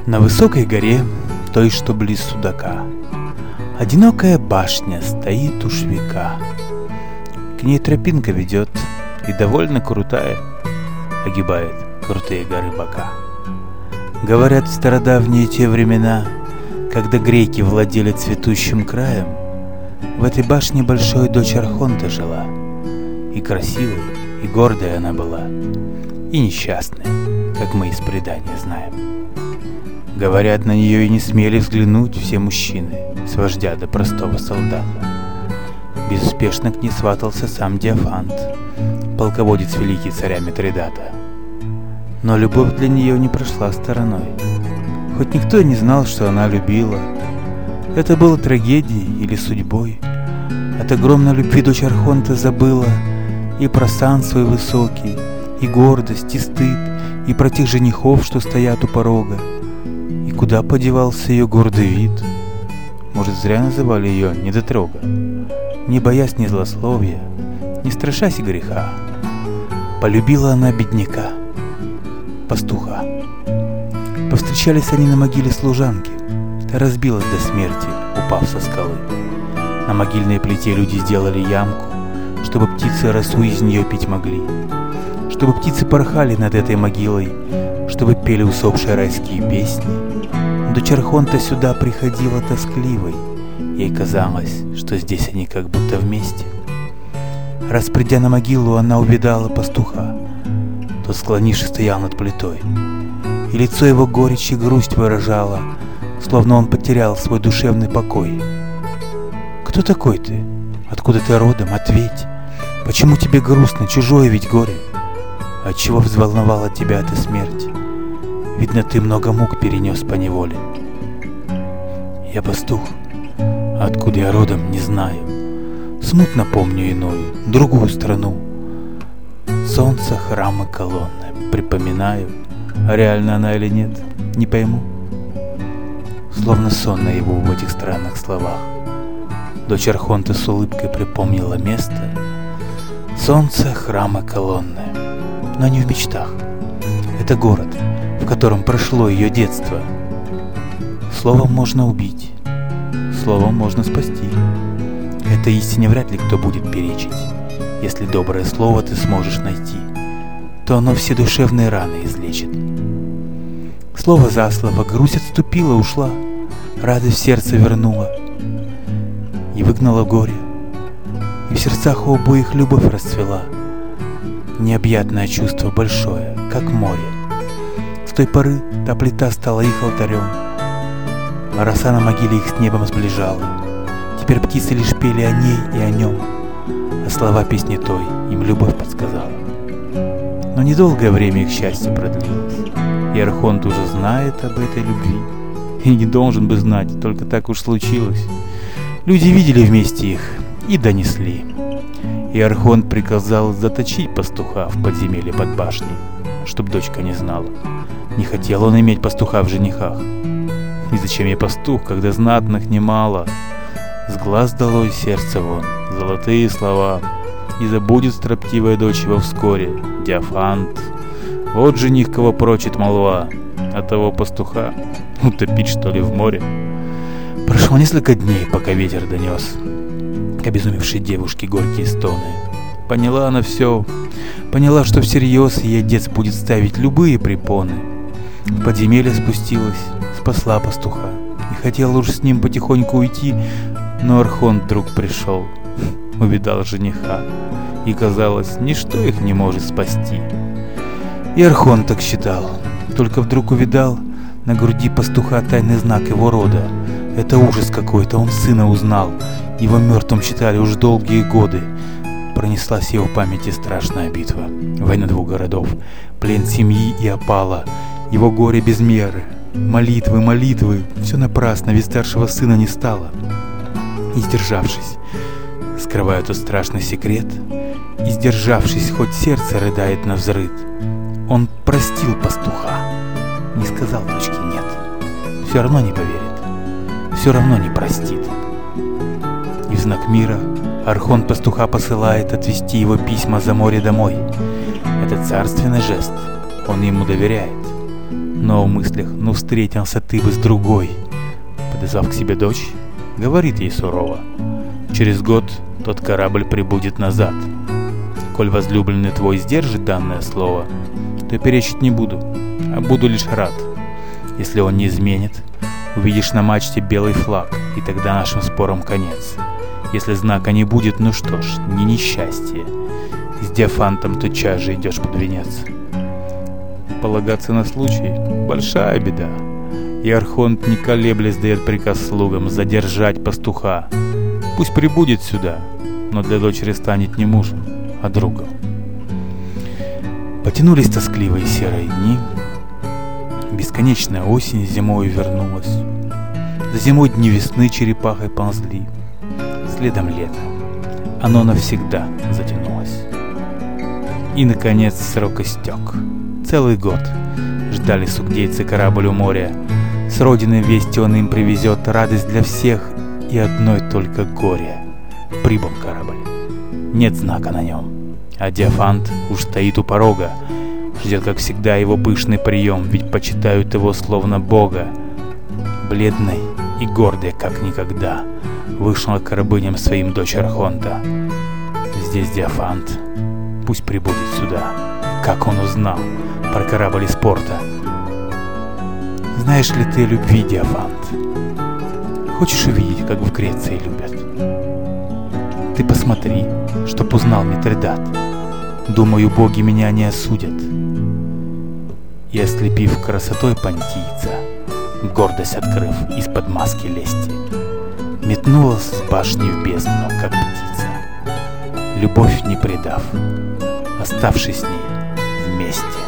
На высокой горе, той, что близ Судака, одинокая башня стоит уж века. К ней тропинка ведет, и довольно крутая, огибает крутые горы бока. Говорят, в стародавние те времена, когда греки владели цветущим краем, в этой башне большой дочь Архонта жила. И красивой, и гордой она была, и несчастной, как мы из предания знаем. Говорят, на нее и не смели взглянуть все мужчины, с вождя до простого солдата. Безуспешно к ней сватался сам Диофант, полководец великий царя Митридата. Но любовь для нее не прошла стороной. Хоть никто и не знал, что она любила. Это было трагедией или судьбой. От огромной любви дочь Архонта забыла и про сан свой высокий, и гордость, и стыд, и про тех женихов, что стоят у порога. И куда подевался ее гордый вид? Может, зря называли ее недотрога, не боясь ни злословия, не страшась греха. Полюбила она бедняка, пастуха. Повстречались они на могиле служанки, та разбилась до смерти, упав со скалы. На могильной плите люди сделали ямку, чтобы птицы росу из нее пить могли, чтобы птицы порхали над этой могилой, чтобы пели усопшие райские песни. Дочь Архонта сюда приходила тоскливой, ей казалось, что здесь они как будто вместе. Раз придя на могилу, она увидала пастуха. Тот, склонившись, стоял над плитой, и лицо его горечь и грусть выражало, словно он потерял свой душевный покой. «Кто такой ты? Откуда ты родом? Ответь! Почему тебе грустно? Чужое ведь горе! Отчего взволновала тебя эта смерть? Видно, ты много мук перенес по неволе». «Я пастух, а откуда я родом, не знаю. Смутно помню иную, другую страну. Солнце, храмы, колонны, припоминаю, а реально она или нет, не пойму». Словно сон наяву в этих странных словах, дочь Архонта с улыбкой припомнила место. Солнце, храмы, колонны, но не в мечтах. Это город, в котором прошло ее детство. Словом можно убить, словом можно спасти. Этой истине вряд ли кто будет перечить. Если доброе слово ты сможешь найти, то оно все душевные раны излечит. Слово за слово, грусть отступила, ушла, радость в сердце вернула и выгнала горе. И в сердцах у обоих любовь расцвела, необъятное чувство большое, как море. С той поры та плита стала их алтарем, а роса на могиле их с небом сближала. Теперь птицы лишь пели о ней и о нем, а слова песни той им любовь подсказала. Но недолгое время их счастье продлилось, и Архонт уже знает об этой любви, и не должен бы знать, только так уж случилось. Люди видели вместе их и донесли. И Архонт приказал заточить пастуха в подземелье под башней, чтоб дочка не знала. Не хотел он иметь пастуха в женихах. И зачем ей пастух, когда знатных немало? С глаз долой, сердце вон, золотые слова, и забудет строптивая дочь его вскоре. Диофант, вот жених, кого прочит молва, а того пастуха утопить, что ли, в море. Прошло несколько дней, пока ветер донес к обезумевшей девушке горькие стоны. Поняла она все, поняла, что всерьез ей отец будет ставить любые препоны. В подземелье спустилась, спасла пастуха, и хотела уж с ним потихоньку уйти, но Архонт вдруг пришел, увидал жениха, и, казалось, ничто их не может спасти. И Архонт так считал, только вдруг увидал на груди пастуха тайный знак его рода. Это ужас какой-то, он сына узнал, его мертвым считали уж долгие годы. Пронеслась в его памяти страшная битва, война двух городов, плен семьи и опала, его горе без меры, молитвы, молитвы, все напрасно, ведь старшего сына не стало. И сдержавшись, скрывая тот страшный секрет, и сдержавшись, хоть сердце рыдает навзрыд, он простил пастуха, не сказал дочке нет, все равно не поверит, все равно не простит. И в знак мира Архонт пастуха посылает отвезти его письма за море домой. Это царственный жест, он ему доверяет. Но в мыслях: ну встретился ты бы с другой. Подозвав к себе дочь, говорит ей сурово: через год тот корабль прибудет назад. Коль возлюбленный твой сдержит данное слово, то перечить не буду, а буду лишь рад. Если он не изменит, увидишь на мачте белый флаг, и тогда нашим спорам конец. Если знака не будет, ну что ж, не несчастье. С Диофантом тотчас же идешь под венец. Полагаться на случай — большая беда. И Архонт, не колеблясь, дает приказ слугам задержать пастуха. Пусть прибудет сюда, но для дочери станет не мужем, а другом. Потянулись тоскливые серые дни. Бесконечная осень зимой вернулась. За зимой дни весны черепахой ползли. Следом лето. Оно навсегда затянулось. И, наконец, срок истек. Целый год ждали сугдейцы корабль у моря. С родины вести он им привезет, радость для всех и одной только горе. Прибыл корабль. Нет знака на нем, а Диофант уж стоит у порога. Ждет, как всегда, его пышный прием, ведь почитают его словно бога. Бледной и гордой, как никогда, вышла к рабыням своим дочь Архонта. Здесь Диофант, пусть прибудет сюда. Как он узнал про корабль из порта? Знаешь ли ты о любви, Диофант? Хочешь увидеть, как в Греции любят? Ты посмотри, чтоб узнал Митридат. Думаю, боги меня не осудят. И, ослепив красотой понтийца, гордость открыв из-под маски лести, метнулась с башни в бездну, как птица, любовь не предав, оставшись с ней вместе.